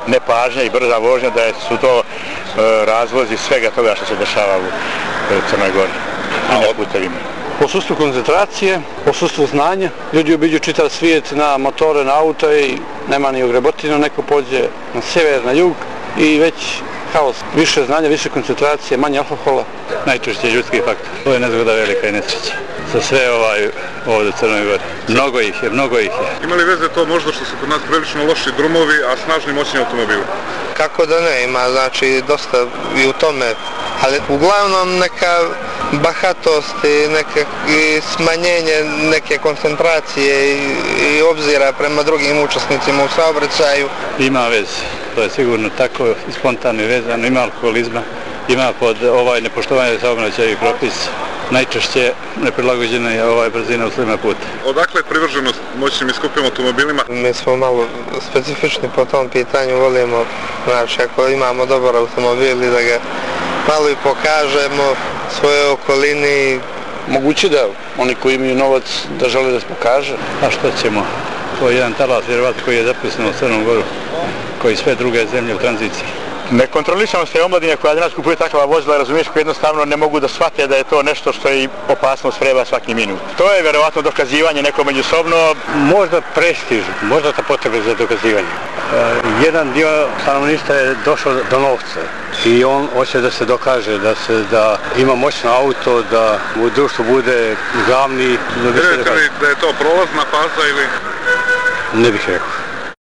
nepažnja i brza vožnja, da su to razlozi svega toga što se dešava u Crnoj Gori i na putevima. Posustvu koncentracije, posustvu znanja, ljudi obiđu čitav svijet na motore, na auto i nema ni ogrebotinu, neko pođe na sjever, na jug i već haos. Više znanja, više koncentracije, manje alkohola. Najčešće je ljudski faktor. To je nezgoda velika i nesreća. Za sve ovdje u Crnoj Gori. Mnogo ih je. Ima li veze to možda što su kod nas prilično loši drumovi, a snažni moćni automobili? Kako da ne, ima znači dosta i u tome, ali uglavnom neka bahatost i smanjenje neke koncentracije i obzira prema drugim učesnicima u saobraćaju. Ima veze, to je sigurno tako i spontano vezano, ima alkoholizma, ima pod nepoštovanje saobraćaja i propisa. Najčešće neprilagođena je brzina uslovima puta. Odakle je privrženost moćnim i skupim automobilima? Mi smo malo specifični po tom pitanju, volimo, znači ako imamo dobar automobil i da ga malo i pokažemo svojoj okolini. Moguće da oni koji imaju novac da žele da se pokaže. A što ćemo? To je jedan talas vjerovatno koji je zapisan u Crnom Goru, koji sve druge zemlje u tranziciji. Nekontrolišamo se omladine koja danas kupuje takva vozila, razumiješ, koji jednostavno ne mogu da shvate da je to nešto što je opasnost vreba svaki minut. To je vjerovatno dokazivanje neko međusobno. Možda prestiž, možda ta potreba za dokazivanje. Jedan dio stanovništva je došao do novca i on hoće da se dokaže da ima moćno auto, da u društvu bude glavni. Vjerujete li da je to prolazna faza ili? Ne bih rekao.